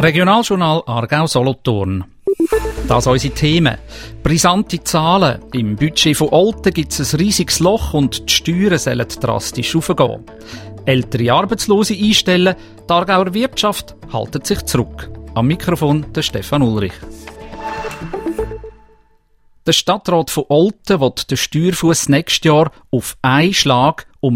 Regionaljournal Aargau-Solothurn. Das sind unsere Themen. Brisante Zahlen. Im Budget von Olten gibt es ein riesiges Loch und die Steuern sollen drastisch hochgehen. Ältere Arbeitslose einstellen, die Aargauer Wirtschaft haltet sich zurück. Am Mikrofon der Stefan Ulrich. Der Stadtrat von Olten will den Steuerfuss nächstes Jahr auf einen Schlag um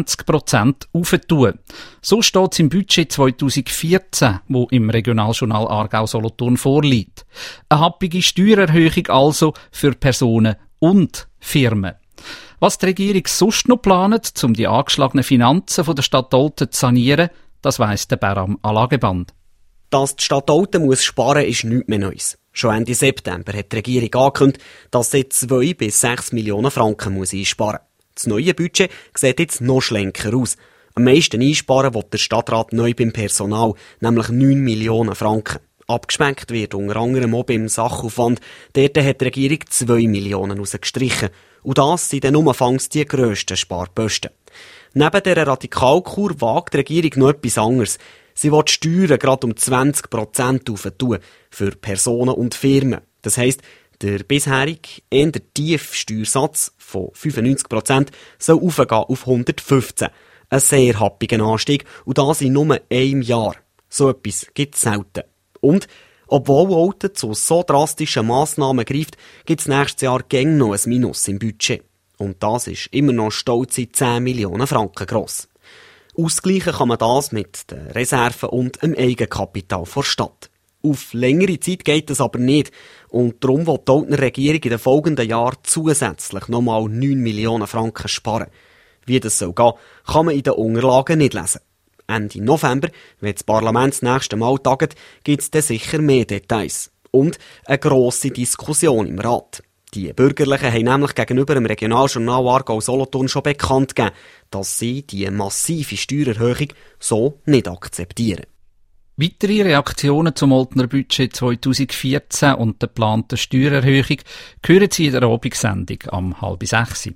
20% aufentun. So steht es im Budget 2014, wo im Regionaljournal Aargau-Solothurn vorliegt. Eine happige Steuererhöhung also für Personen und Firmen. Was die Regierung sonst noch plant, um die angeschlagenen Finanzen von der Stadt Olten zu sanieren, das weiss der Beram Alageband. Dass die Stadt Olten muss sparen, ist nichts mehr Neues. Schon Ende September hat die Regierung angekündigt, dass sie 2 bis 6 Millionen Franken einsparen muss. Das neue Budget sieht jetzt noch schlanker aus. Am meisten einsparen will der Stadtrat neu beim Personal, nämlich 9 Millionen Franken. Abgespeckt wird unter anderem auch beim Sachaufwand. Dort hat die Regierung 2 Millionen rausgestrichen. Und das sind dann umfangs die grössten Sparposten. Neben dieser Radikalkur wagt die Regierung noch etwas anderes. Sie will die Steuern gerade um 20% aufentun für Personen und Firmen. Das heisst, der bisherige, eher tiefe Steuersatz von 95% soll aufgehen auf 115. Ein sehr happiger Anstieg und das in nur einem Jahr. So etwas gibt es selten. Und obwohl Olten zu so drastischen Massnahmen greift, gibt es nächstes Jahr gäng noch ein Minus im Budget. Und das ist immer noch stolze 10 Millionen Franken gross. Ausgleichen kann man das mit den Reserven und dem Eigenkapital der Stadt. Auf längere Zeit geht das aber nicht. Und darum will die Oltener Regierung in den folgenden Jahren zusätzlich nochmal 9 Millionen Franken sparen. Wie das soll gehen, kann man in den Unterlagen nicht lesen. Ende November, wenn das Parlament das nächste Mal tagt, gibt es dann sicher mehr Details. Und eine grosse Diskussion im Rat. Die Bürgerlichen haben nämlich gegenüber dem Regionaljournal Aargau-Solothurn schon bekannt gegeben, dass sie die massive Steuererhöhung so nicht akzeptieren. Weitere Reaktionen zum Oltener Budget 2014 und der geplanten Steuererhöhung hören Sie in der Abendsendung am 5:30.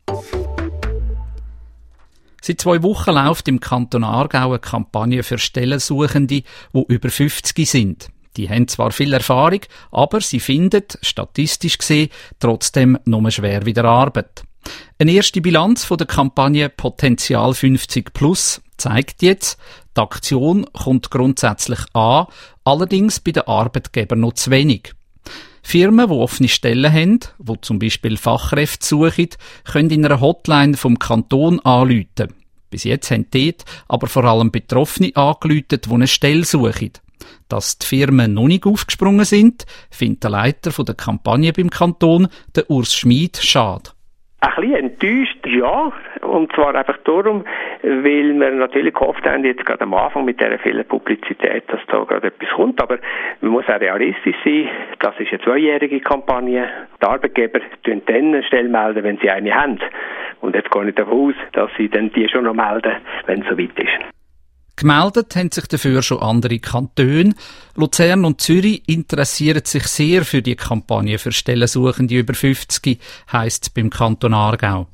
Seit 2 Wochen läuft im Kanton Aargau eine Kampagne für Stellensuchende, die über 50 sind. Die haben zwar viel Erfahrung, aber sie finden, statistisch gesehen, trotzdem nur schwer wieder Arbeit. Eine erste Bilanz von der Kampagne Potenzial 50+ zeigt jetzt, die Aktion kommt grundsätzlich an, allerdings bei den Arbeitgebern noch zu wenig. Firmen, die offene Stellen haben, die zum Beispiel Fachkräfte suchen, können in einer Hotline vom Kanton anrufen. Bis jetzt haben dort aber vor allem Betroffene angerufen, die eine Stelle suchen. Dass die Firmen noch nicht aufgesprungen sind, findet der Leiter der Kampagne beim Kanton, der Urs Schmid, schade. Ein bisschen enttäuscht, ja. Und zwar einfach darum, weil wir natürlich gehofft haben, jetzt gerade am Anfang mit dieser vielen Publizität, dass da gerade etwas kommt. Aber man muss auch realistisch sein. Das ist eine 2-jährige Kampagne. Die Arbeitgeber melden dann eine Stelle melden, wenn sie eine haben. Und jetzt gehe ich davon aus, dass sie dann die schon noch melden, wenn es soweit ist. Gemeldet haben sich dafür schon andere Kantone. Luzern und Zürich interessieren sich sehr für die Kampagne für Stellensuchende über 50, heisst es beim Kanton Aargau.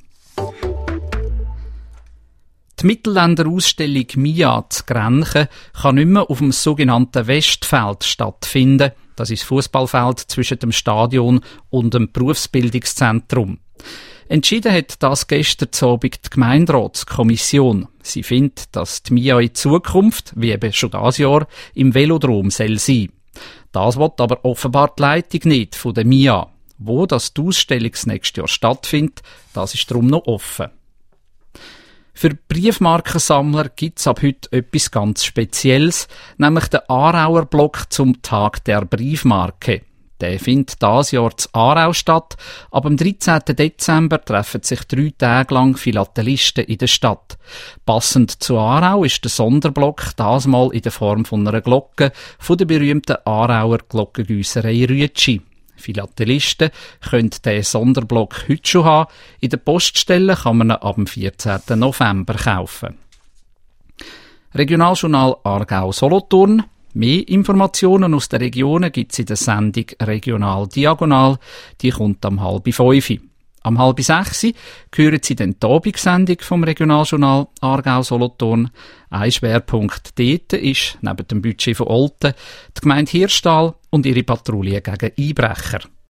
Die Mittelländerausstellung MIA zu Grenchen kann nicht mehr auf dem sogenannten Westfeld stattfinden. Das ist das Fußballfeld zwischen dem Stadion und dem Berufsbildungszentrum. Entschieden hat das gestern Abend die Gemeinderatskommission. Sie findet, dass die MIA in Zukunft, wie eben schon dieses Jahr, im Velodrom sein soll. Das will aber offenbar die Leitung nicht von der MIA. Wo das die Ausstellung nächstes Jahr stattfindet, das ist darum noch offen. Für Briefmarkensammler gibt es ab heute etwas ganz Spezielles, nämlich den Aarauer Block zum Tag der Briefmarke. Der findet dieses Jahr in Aarau statt. Ab dem 13. Dezember treffen sich 3 Tage lang Philatelisten in der Stadt. Passend zu Aarau ist der Sonderblock das mal in der Form von einer Glocke von der berühmten Aarauer Glockengüsserei Rüetschi. Philatelisten können diesen Sonderblock heute schon haben. In der Poststelle kann man ihn ab dem 14. November kaufen. Regionaljournal Aargau-Solothurn. Mehr Informationen aus den Regionen gibt es in der Sendung Regional Diagonal. Die kommt am 4:30. Am 5:30 hören Sie dann die Abendsendung vom Regionaljournal Aargau-Solothurn. Ein Schwerpunkt dort ist, neben dem Budget von Olten, die Gemeinde Hirschtal und ihre Patrouille gegen Einbrecher.